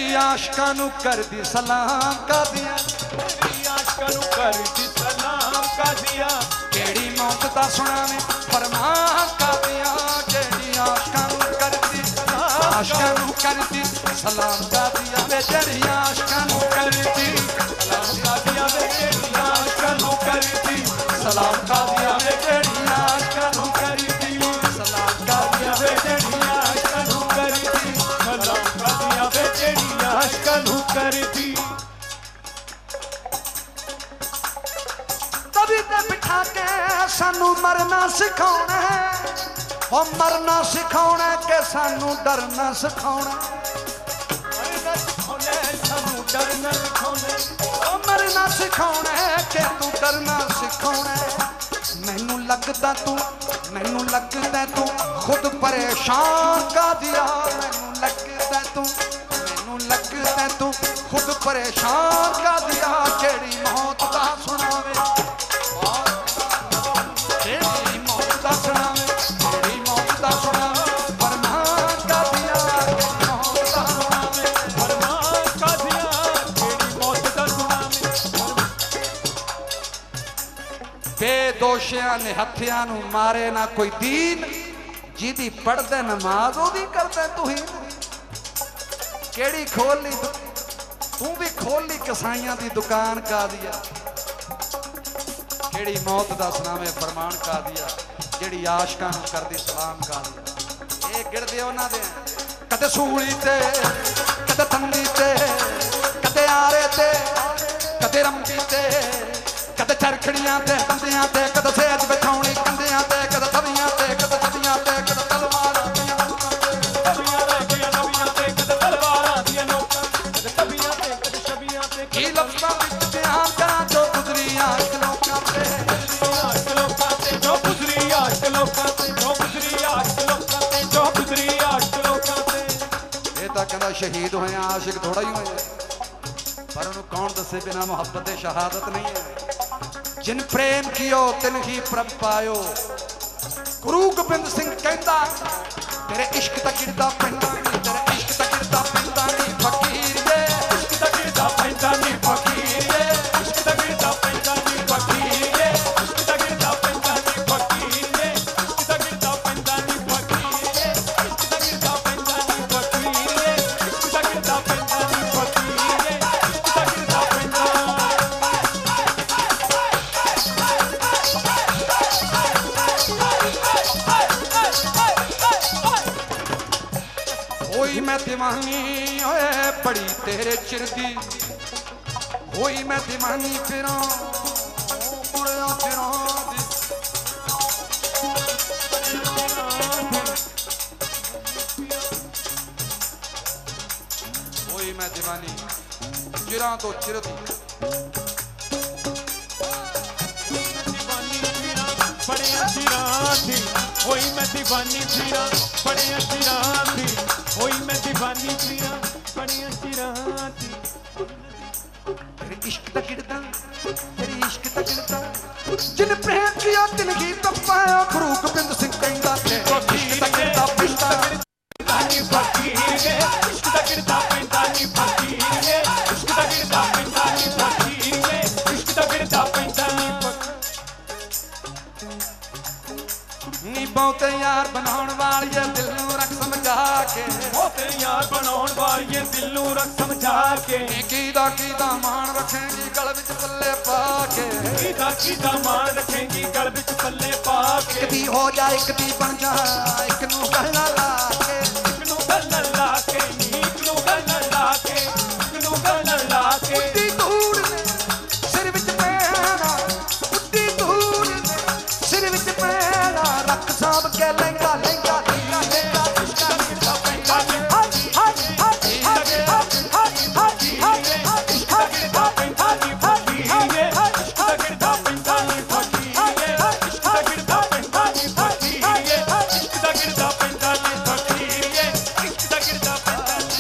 आशकां नूं करदी सलाम कादिया, जेड़ी आशकां नूं करदी सलाम कादिया, केड़ी मौत दा सुनावे फरमान कादिया, जेड़ी आशकां नूं करदी सलाम कादिया वे, जेड़ी आशकां नूं करदी सलाम कादिया वे, जेड़ी आशकां नूं करदी सलाम कादिया वे, जेड़ी आशकां नूं करदी सलाम कादिया वे, जेड़ी आशकां नूं करदी सलाम कादिया वे, जेड़ी आशकां नूं करदी। तभी ते बिठा के सानू मरना सिखाउणा है, ओ मरना सिखाउणा के सानू डरना सिखाउणा, सानू डरना सिखाउणा, ओ मरना सिखाउणा है कि तू डरना सिखाउणा। मैनू लगदा तू खुद परेशान का दिया, मैनू लगदा तू खुद परेशान का दिया, जेड़ी मौत दा सुनावे, जेड़ी मौत दा सुनावे, जेड़ी मौत दा सुनावे फरमान का दिया, मौत दा सुनावे फरमान का दिया, जेड़ी मौत दा सुनावे। बेदोशियां ने हथियां नूं मारे ना कोई दीन, जिदी पढ़दे नमाज ओदी करदे तुहीन। केड़ी खोल ली तू भी खोल ली कसाइयां दी दुकान का दिया, केड़ी मौत दा सुनावे फरमान का दिया, जेड़ी आशकां नूं करदी सलाम का दिया। ये गिरदे उन्हां दे कदे सूली ते कदे तंदी ते कदे आरे ते कदे रंबी ते कदे चरखड़ियां ते बंदियां ते कदे सेज बिछाउणी कंदियां ते कदे थवियां ते कदे छबियां ते कदे तलवारां दियां नोकां ते, छबियां रखियां नबियां ते कदे तलवारां दियां नोकां ते, कदे छबियां ते कदे छबियां ते की लफ्ज़ां विच बयान करां जो गुज़री आशिक लोकां ते, आशिक लोकां ते जो गुज़री आशिक लोकां ते, जो गुज़री आशिक लोकां ते, जो गुज़री आशिक लोकां ते। ये तां कहंदा शहीद होए आशिक थोड़ा ही होए, पर उन्होंने कौन दसे बिना मुहब्बत शहादत नहीं है। जिन प्रेम कियो तिन ही प्रभ पायो, गुरु गोबिंद सिंह कहता तेरे इश्क दा गिरदा पैंदा नी, तेरे इश्क दा गिरदा पैंदा नी फकीर ये, इश्क दा गिरदा पैंदा नी फकीर ये, इश्क दा गिरदा पैंदा नी फकीर ये, इश्क दा गिरदा पैंदा नी फकीर ये, इश्क दा गिरदा पैंदा नी फकीर ये, इश्क दा गिरदा पैंदा नी फकीर ये, इश्क दा गिरदा पैंदा नी फकीर ये, इश्क दा गिरदा पैंदा। होई मैं दीवानी होए बड़ी तेरे चिर दी, होई मैं दीवानी फिरां कुड़िया फिरां दी, होई मैं दीवानी चिरां तो चिर दी, बड़े चिरां दी होई मैं दीवानी फिरां, बड़े चिरां दी होई मैं दीवानी फिरां, बड़े चिरां दी। तेरे इश्क दा गिरदा, तेरे इश्क दा गिरदा, जिन प्रेम किया तिन ही प्रभ पायो, गुरु गोबिंद सिंह कहंदा तेरे इश्क दा गिरदा पैंदा नी फकीर ये, इश्क दा गिरदा पैंदा नी फकीर ये, इश्क दा गिरदा पैंदा नी फकीर ये, इश्क दा गिरदा पैंदा नी नी बहुते यार बनाउण वालिए दिल नूं रख समझा के, बहुते यार बनाउण वालिए दिल नूं रख समझा के, कीदा मान रखेंगी गल विच पल्ले पा के, कीदा मान रखेंगी गल विच पल्ले पा के। एक दी हो जा एक दी बन जा, एक नूं गल ना ला के, एक नूं गल ना ला के, एक नूं गल ना ला के, एक नूं गल ना ला के। उड्डी धूड़ ने सिर विच पैना, उड्डी धूड़ ने सिर विच पैना, रख साहब के लहंगा लहंगा लहंगा लहंगा इश्क दा गिरदा पैंदा नी, हाय हाय हाय हाय हाय हाय इश्क दा गिरदा पैंदा नी फकीर ये, इश्क दा गिरदा पैंदा नी फकीर ये, इश्क दा गिरदा पैंदा नी फकीर ये, इश्क दा गिरदा पैंदा नी फकीर ये, इश्क दा गिरदा पैंदा नी।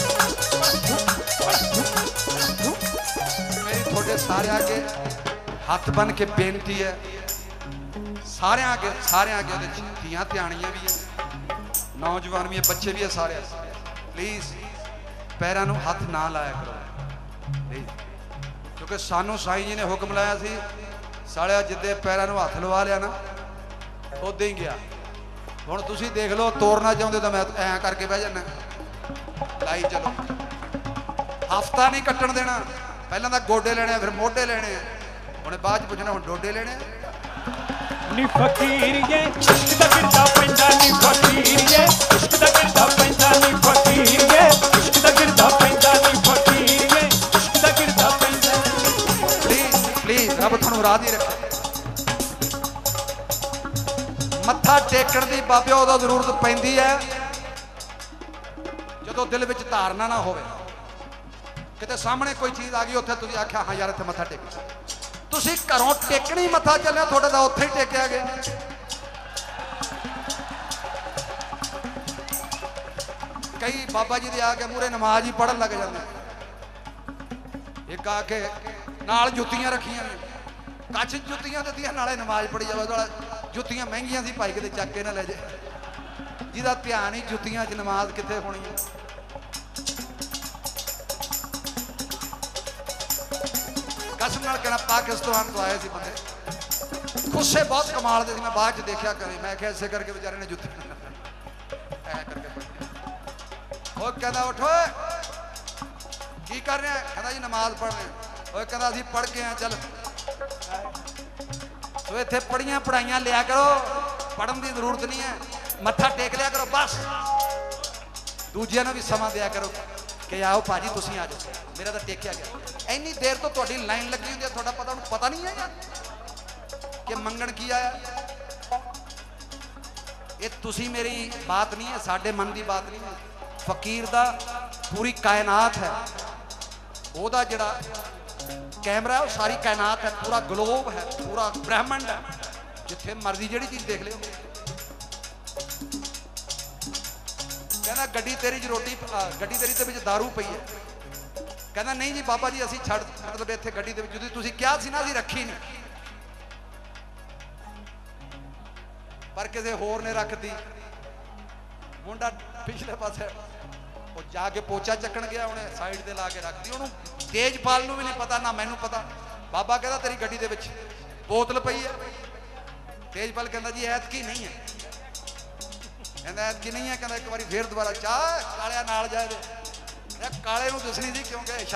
मेरी थोड़े सारे आगे हथ बन के बेनती है सारे अगे ਉਹਦੇ ਧੀਆਂ ਧਿਆਣੀਆਂ भी है, नौजवान भी है, बच्चे भी है सारे। प्लीज़ पैरों ਨੂੰ हथ ना लाया करो प्लीज़, क्योंकि सानू साईं जी ने हुक्म लाया सी सालिया जिद्दे पैरों ਨੂੰ हथ लवा लिया ना उद्दे ही गया। हुण तुसीं देख लो, तोड़ना चाहुंदे तो मैं ऐ करके बह जाना, लाई चलो। हफ्ता नहीं कट्टण देना, पहलां तां गोडे लेने फिर मोढे लेने, हुण बाद च पुछना हुण डोडे लेने। नी फकीर ये इश्क दा गिरदा पैंदा नी फकीर ये इश्क दा गिरदा पैंदा नी फकीर ये इश्क दा गिरदा पैंदा नी फकीर ये इश्क दा गिरदा पैंदा। प्लीज प्लीज रब तुहानू राह दी रखे। मत्था टेकण दी बाबे उदों जरूरत पैंदी है जदों दिल विच धारणा ना होवे, किते सामने कोई चीज़ आ गई उत्थे तुसीं आख्या हाँ यार इत्थे मत्था टेक, तुसीं घरों टेकणी मत्था चलिया तुहाडा तां उत्थे ही टेकिया गया। कई बाबा जी दे आके मूहरे नमाज ही पढ़न लग जांदे, एक आके नाल जुत्तियां रखियां ने, कच्छ जुत्तियां दित्तियां नाले नमाज पढ़ी जावे। थोड़ा जुत्तियां महंगियां सी भाई किते चक के ना ले जाए, जिहदा ध्यान ही जुत्तियां च नमाज कित्थे होनी है। कसम नाल कहना पाकिस्तान तो आए थे बंदे, गुस्से बहुत कमाल दे सी, मैं बाद च देखा करें, मैं क्या इसे करके बेचारे ने जुत्ती करके वो कहता उठो की कर रहे हैं, कहता जी नमाज पढ़ रहे हैं। वो कहता असीं पढ़ के हैं चल, तो इत्थे पढ़ियां पढ़ाइयां लिया करो, पढ़न की जरूरत नहीं है, मत्था टेक लिया करो बस। दूजियां नूं भी समा दिया करो कि आओ भाजी तुसीं आ जाओ, मेरा तो टेकिया गया। इन्नी देर तो तुहाडी लाइन लगी हुंदी है, तुहाडा पता नहीं है यार कि मंगण की आया। ये तुसीं मेरी बात नहीं है, साडे मन की बात नहीं है। फकीर दा पूरी कायनात है, ओदा जिहड़ा कैमरा है वो सारी कायनात है, पूरा ग्लोब है, पूरा ब्रह्मंड है, जिथे मर्जी जिहड़ी चीज़ देख लियो। कहना गड्डी तेरी च रोटी, गड्डी तेरी दे विच दारू पई है। कहना नहीं जी बाबा जी असीं छड्ड, मतलब इत्थे गड्डी दे विच तुसीं किहा सी ना असीं रखी नहीं, पर किसी होर ने रख दी। मुंडा पिछले पासे वो जाके पोचा चक्कण गया, उन्हें साइड ते ला के रख दी, उन्होंने तेजपाल नूं भी नहीं पता ना मैनूं पता। बाबा कहता तेरी गड्डी दे विच बोतल पई है। तेजपाल कहता जी ऐतकी नहीं है, कहता ऐतकी नहीं है, कहता एक बार फिर दोबारा चाह कालिया नाल जाए, काले नूं दसनी सी क्योंकि